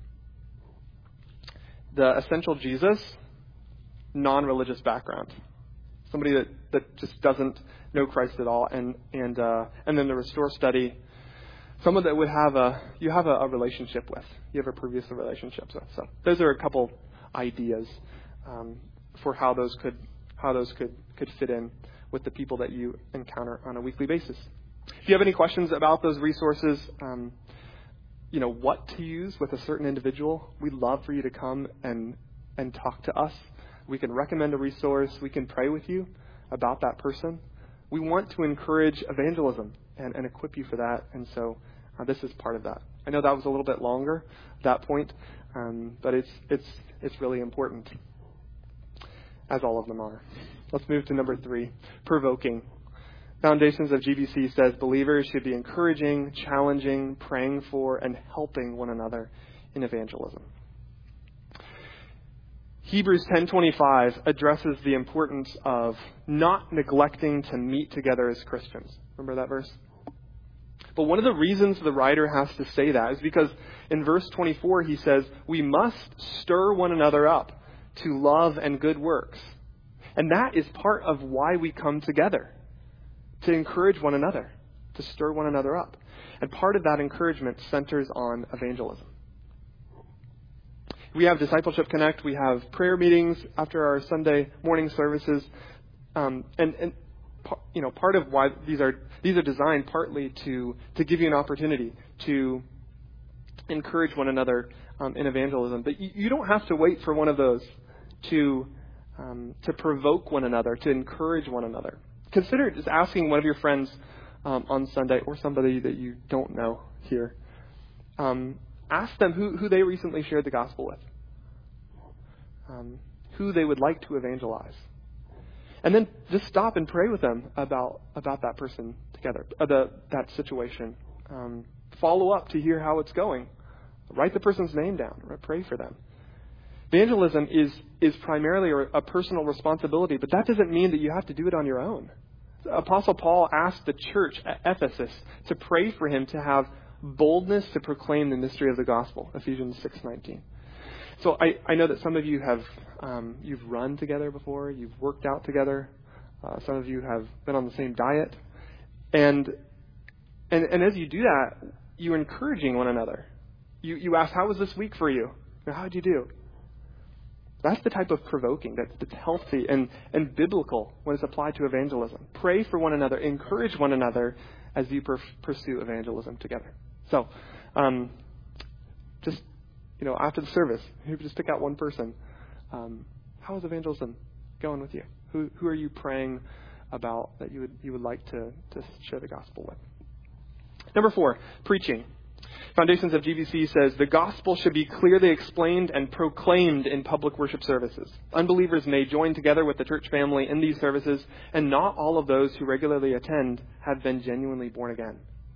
[SPEAKER 1] The Essential Jesus, non-religious background, somebody that, that just doesn't know Christ at all, and and uh, and then the Restore Study, someone that would have a you have a, a relationship with, you have a previous relationship with. So those are a couple ideas um, for how those could how those could could fit in with the people that you encounter on a weekly basis. If you have any questions about those resources, um, you know, what to use with a certain individual, we'd love for you to come and and talk to us. We can recommend a resource. We can pray with you about that person. We want to encourage evangelism and, and equip you for that. And so uh, this is part of that. I know that was a little bit longer at that point, um, but it's it's it's really important, as all of them are. Let's move to number three, provoking. Foundations of G B C says believers should be encouraging, challenging, praying for, and helping one another in evangelism. Hebrews ten twenty-five addresses the importance of not neglecting to meet together as Christians. Remember that verse? But one of the reasons the writer has to say that is because in verse twenty-four he says, we must stir one another up to love and good works. And that is part of why we come together, to encourage one another, to stir one another up. And part of that encouragement centers on evangelism. We have Discipleship Connect. We have prayer meetings after our Sunday morning services. Um, and, and, you know, part of why these are these are designed partly to, to give you an opportunity to encourage one another um, in evangelism. But you, you don't have to wait for one of those to um, to provoke one another, to encourage one another. Consider just asking one of your friends um, on Sunday, or somebody that you don't know here. Um, ask them who, who they recently shared the gospel with, um, who they would like to evangelize. And then just stop and pray with them about about that person together, uh, the, that situation. Um, follow up to hear how it's going. Write the person's name down. Right? Pray for them. Evangelism is is primarily a, a personal responsibility, but that doesn't mean that you have to do it on your own. Apostle Paul asked the church at Ephesus to pray for him to have boldness to proclaim the mystery of the gospel, Ephesians six nineteen. So I, I know that some of you have, um, you've run together before, you've worked out together. Uh, some of you have been on the same diet. And, and, and as you do that, you're encouraging one another. You, you ask, how was this week for you? How did you do? That's the type of provoking that, that's healthy and, and biblical when it's applied to evangelism. Pray for one another, encourage one another as you per- pursue evangelism together. So, um, just, you know, after the service, you just pick out one person. Um, how is evangelism going with you? Who who are you praying about that you would you would like to, to share the gospel with? Number four, preaching. Foundations of G B C says the gospel should be clearly explained and proclaimed in public worship services. Unbelievers may join together with the church family in these services, and not all of those who regularly attend have been genuinely born again.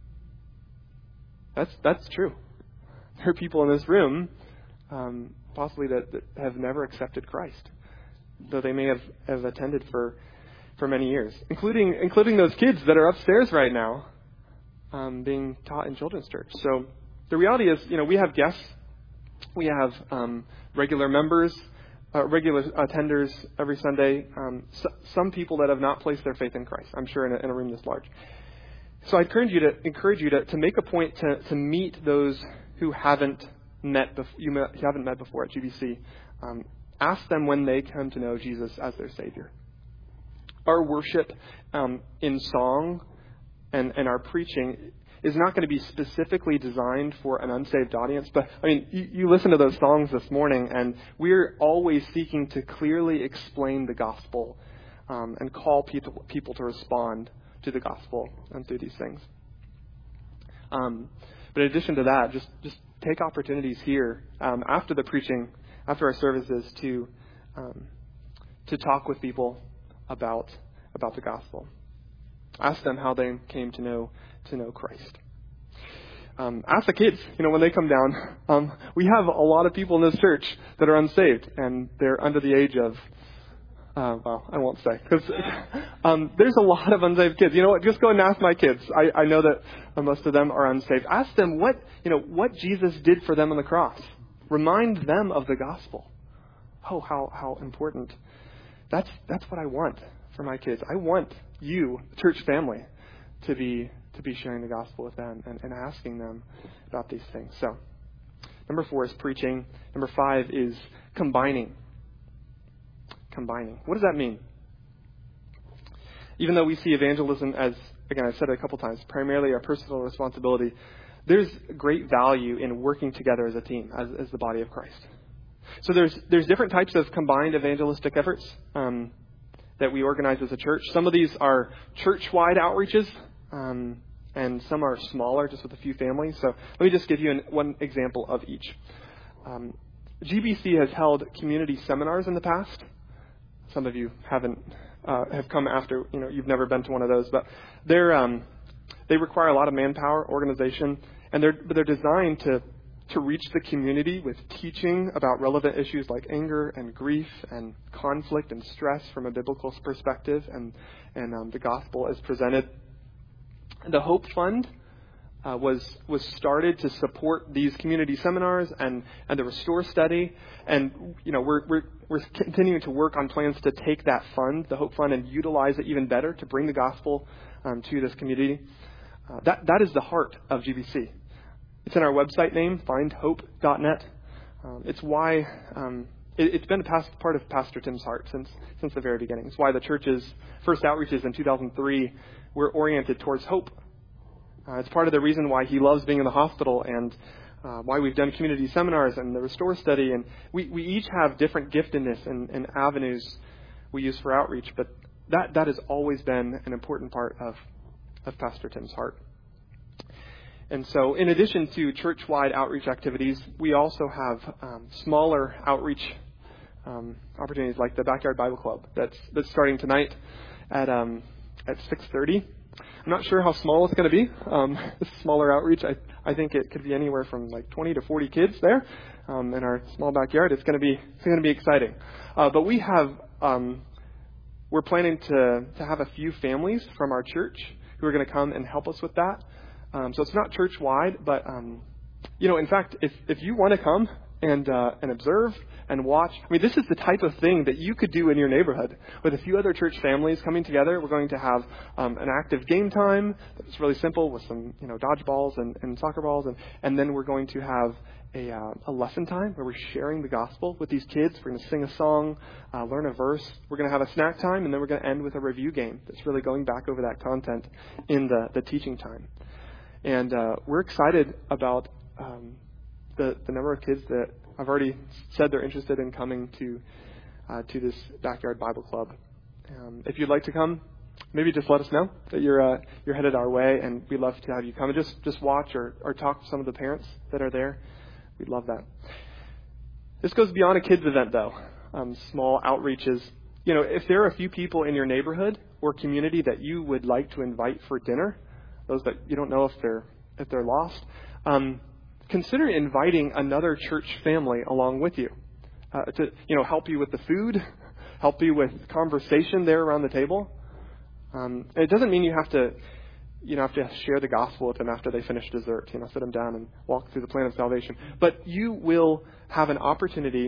[SPEAKER 1] That's that's true. There are people in this room, um, possibly that, that have never accepted Christ, though they may have, have attended for for many years, including including those kids that are upstairs right now, um, being taught in children's church. So the reality is, you know, we have guests, we have um, regular members, uh, regular attenders every Sunday. Um, so, some people that have not placed their faith in Christ, I'm sure, in a, in a room this large. So I encourage you to encourage you to, to make a point to, to meet those who haven't met bef- you, met, you haven't met before at G B C. Um, ask them when they come to know Jesus as their Savior. Our worship um, in song and, and our preaching is not going to be specifically designed for an unsaved audience. But, I mean, you, you listen to those songs this morning, and we're always seeking to clearly explain the gospel um, and call people, people to respond to the gospel and through these things. Um, but in addition to that, just, just take opportunities here um, after the preaching, after our services, to um, to talk with people about about the gospel. Ask them how they came to know to know Christ. Um, ask the kids, you know, when they come down. Um, we have a lot of people in this church that are unsaved, and they're under the age of, uh, well, I won't say, because um, there's a lot of unsaved kids. You know what? Just go and ask my kids. I, I know that most of them are unsaved. Ask them what, you know, what Jesus did for them on the cross. Remind them of the gospel. Oh, how how important. That's that's what I want for my kids. I want you, church family, to be to be sharing the gospel with them and, and asking them about these things. So, number four is preaching. Number five is combining. Combining. What does that mean? Even though we see evangelism as, again, I've said it a couple times, primarily our personal responsibility, there's great value in working together as a team, as, as the body of Christ. So there's there's different types of combined evangelistic efforts um, that we organize as a church. Some of these are church-wide outreaches, um, and some are smaller, just with a few families. So let me just give you an, one example of each. Um, G B C has held community seminars in the past. Some of you haven't uh, have come after, you know, you've never been to one of those, but they're um, they require a lot of manpower, organization, and they're but they're designed to to reach the community with teaching about relevant issues like anger and grief and conflict and stress from a biblical perspective, and and um, the gospel is presented. The Hope Fund uh, was was started to support these community seminars and, and the Restore study, and you know we're we're we're continuing to work on plans to take that fund, the Hope Fund, and utilize it even better to bring the gospel um, to this community. Uh, that that is the heart of G B C. It's in our website name, find hope dot net. Um, it's why um, it, it's been a past, part of Pastor Tim's heart since since the very beginning. It's why the church's first outreaches in two thousand three were oriented towards hope. Uh, it's part of the reason why he loves being in the hospital, and uh, why we've done community seminars and the Restore study. And we, we each have different giftedness and, and avenues we use for outreach, but that, that has always been an important part of, of Pastor Tim's heart. And so in addition to church-wide outreach activities, we also have um, smaller outreach um, opportunities like the Backyard Bible Club that's, that's starting tonight at um, at six thirty. I'm not sure how small it's going to be. Um, this smaller outreach, I, I think it could be anywhere from like twenty to forty kids there um, in our small backyard. It's going to be it's going to be exciting. Uh, but we have um, we're planning to to have a few families from our church who are going to come and help us with that. Um, so it's not church-wide, but, um, you know, in fact, if, if you want to come and uh, and observe and watch, I mean, this is the type of thing that you could do in your neighborhood with a few other church families coming together. We're going to have um, an active game time that's really simple with some, you know, dodgeballs and, and soccer balls. And, and then we're going to have a, uh, a lesson time where we're sharing the gospel with these kids. We're going to sing a song, uh, learn a verse. We're going to have a snack time, and then we're going to end with a review game that's really going back over that content in the, the teaching time. And uh, we're excited about um, the, the number of kids that I've already said they're interested in coming to uh, to this Backyard Bible Club. Um, if you'd like to come, maybe just let us know that you're uh, you're headed our way, and we'd love to have you come and just, just watch or, or talk to some of the parents that are there. We'd love that. This goes beyond a kids event, though. Um, small outreaches. You know, if there are a few people in your neighborhood or community that you would like to invite for dinner, those that you don't know if they're if they're lost, um, consider inviting another church family along with you uh, to you know help you with the food, help you with conversation there around the table. Um, it doesn't mean you have to you know have to share the gospel with them after they finish dessert. You know, sit them down and walk through the plan of salvation. But you will have an opportunity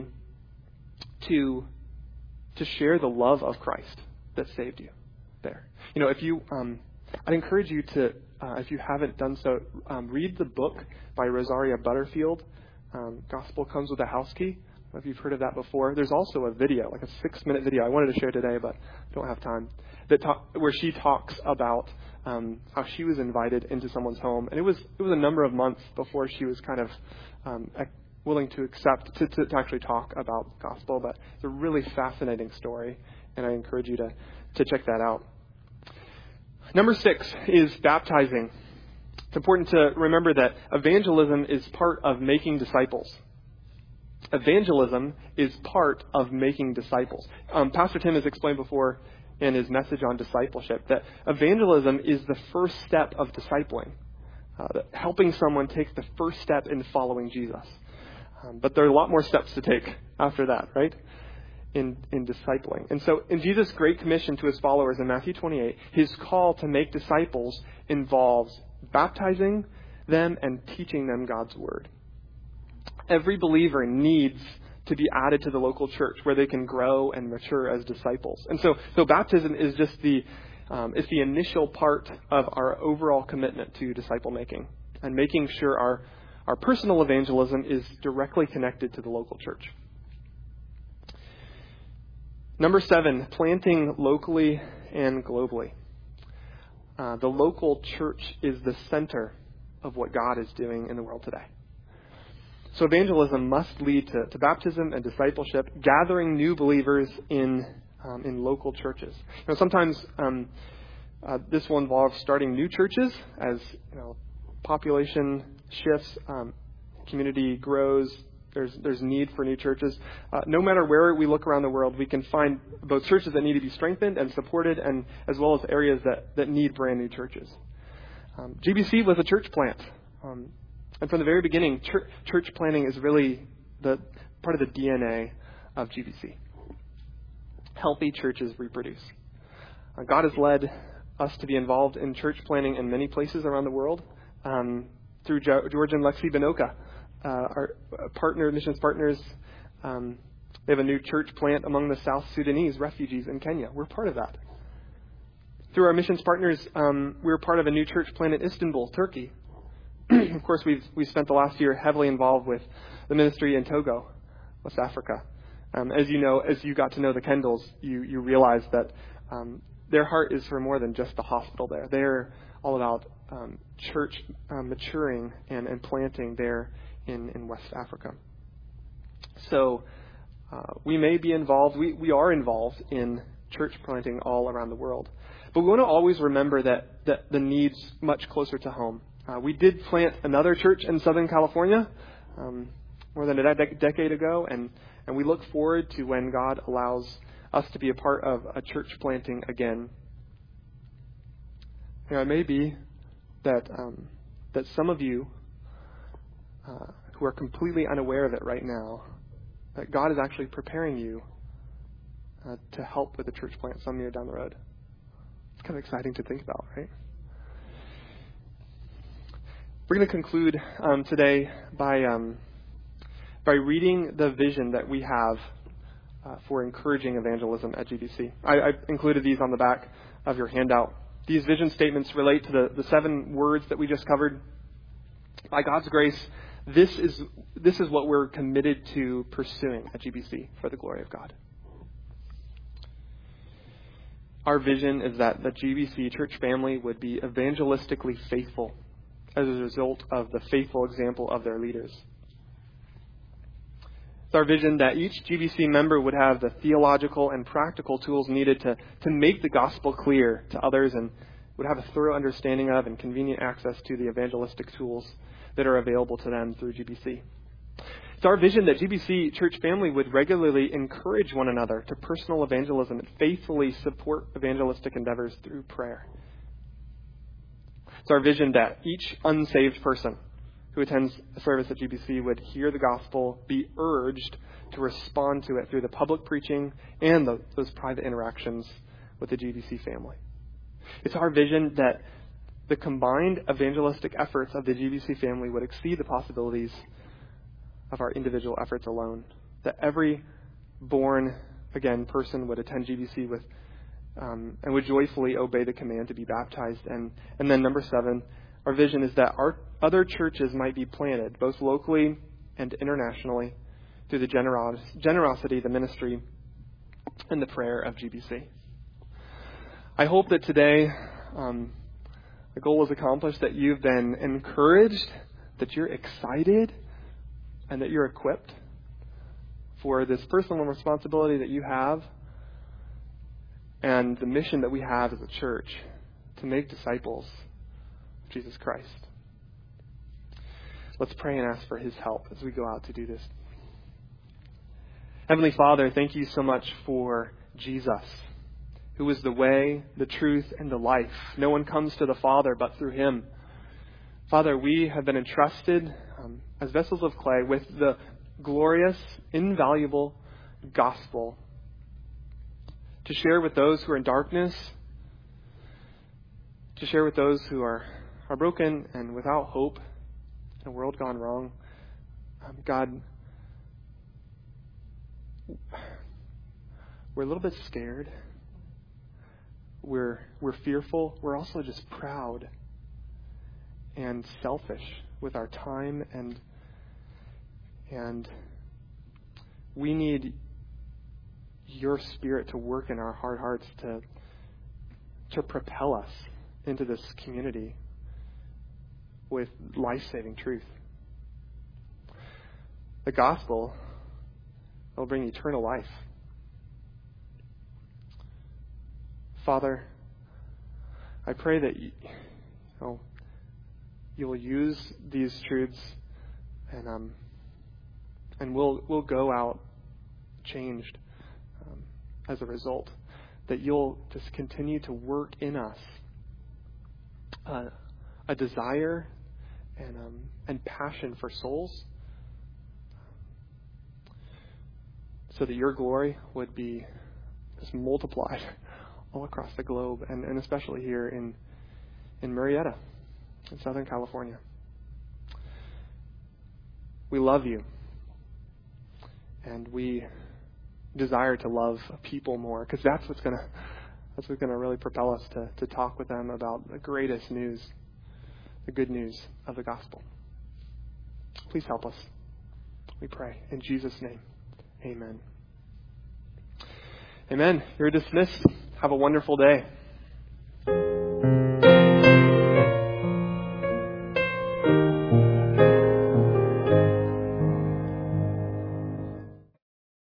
[SPEAKER 1] to to share the love of Christ that saved you there. You know, if you um, I'd encourage you to, uh, if you haven't done so, um, read the book by Rosaria Butterfield, um, Gospel Comes with a House Key. I don't know if you've heard of that before. There's also a video, like a six-minute video I wanted to share today, but I don't have time, that talk, where she talks about um, how she was invited into someone's home. And it was it was a number of months before she was kind of um, willing to accept, to, to, to actually talk about gospel. But it's a really fascinating story, and I encourage you to, to check that out. Number six is baptizing. It's important to remember that evangelism is part of making disciples. Evangelism is part of making disciples. Um, Pastor Tim has explained before in his message on discipleship that evangelism is the first step of discipling, uh, that helping someone take the first step in following Jesus. Um, but there are a lot more steps to take after that, right? In, in discipling. And so in Jesus' great commission to his followers in Matthew twenty-eight, his call to make disciples involves baptizing them and teaching them God's word. Every believer needs to be added to the local church where they can grow and mature as disciples. And so, so baptism is just the, um, it's the initial part of our overall commitment to disciple making and making sure our, our personal evangelism is directly connected to the local church. Number seven, planting locally and globally. Uh, the local church is the center of what God is doing in the world today. So evangelism must lead to, to baptism and discipleship, gathering new believers in um, in local churches. You know, sometimes um, uh, this will involve starting new churches as you know population shifts, um, community grows. There's there's need for new churches. Uh, no matter where we look around the world, we can find both churches that need to be strengthened and supported, and as well as areas that, that need brand new churches. Um, G B C was a church plant, um, and from the very beginning, church, church planting is really the part of the D N A of G B C. Healthy churches reproduce. Uh, God has led us to be involved in church planting in many places around the world um, through jo- George and Lexi Binoka. Uh, our partner, missions partners, um, they have a new church plant among the South Sudanese refugees in Kenya. We're part of that. Through our missions partners, um, we're part of a new church plant in Istanbul, Turkey. Of course, we've we've spent the last year heavily involved with the ministry in Togo, West Africa. Um, as you know, as you got to know the Kendalls, you you realize that um, their heart is for more than just the hospital there. They're all about um, church um, maturing and, and planting there in, in West Africa. So Uh, we may be involved, we, we are involved in church planting all around the world. But we want to always remember that, that the need's much closer to home. Uh, we did plant another church in Southern California um, more than a de- decade ago, and, and we look forward to when God allows us to be a part of a church planting again. You know, it may be that um, that some of you uh, who are completely unaware of it right now, that God is actually preparing you uh, to help with a church plant some year down the road. It's kind of exciting to think about, right? We're going to conclude um, today by um, by reading the vision that we have uh, for encouraging evangelism at G B C. I, I included these on the back of your handout. These vision statements relate to the, the seven words that we just covered. By God's grace, this is this is what we're committed to pursuing at G B C for the glory of God. Our vision is that the G B C church family would be evangelistically faithful as a result of the faithful example of their leaders. It's our vision that each G B C member would have the theological and practical tools needed to, to make the gospel clear to others and would have a thorough understanding of and convenient access to the evangelistic tools that are available to them through G B C. It's our vision that G B C church family would regularly encourage one another to personal evangelism and faithfully support evangelistic endeavors through prayer. It's our vision that each unsaved person who attends a service at G B C would hear the gospel, be urged to respond to it through the public preaching and the, those private interactions with the G B C family. It's our vision that the combined evangelistic efforts of the G B C family would exceed the possibilities of our individual efforts alone. That every born again person would attend G B C with um, and would joyfully obey the command to be baptized. And and then number seven, our vision is that our other churches might be planted, both locally and internationally, through the generos- generosity, the ministry, and the prayer of G B C. I hope that today um, the goal is accomplished, that you've been encouraged, that you're excited, and that you're equipped for this personal responsibility that you have and the mission that we have as a church to make disciples of Jesus Christ. Let's pray and ask for his help as we go out to do this. Heavenly Father, thank you so much for Jesus, who is the way, the truth, and the life. No one comes to the Father but through him. Father, we have been entrusted um, as vessels of clay with the glorious, invaluable gospel to share with those who are in darkness, to share with those who are, are broken and without hope in a world gone wrong. Um, God, we're a little bit scared. We're we're fearful. We're also just proud and selfish with our time, and and we need your Spirit to work in our hard hearts to to propel us into this community with life-saving truth. The gospel will bring eternal life. Father, I pray that you, you know, you will use these truths, and um, and we'll we'll go out changed um, as a result. That you'll just continue to work in us uh, a desire and um, and passion for souls, so that your glory would be just multiplied all across the globe, and, and especially here in in Murrieta, in Southern California. We love you, and we desire to love people more, because that's what's gonna that's what's gonna really propel us to to talk with them about the greatest news, the good news of the gospel. Please help us, we pray in Jesus' name. Amen. Amen. You're dismissed. Have a wonderful day.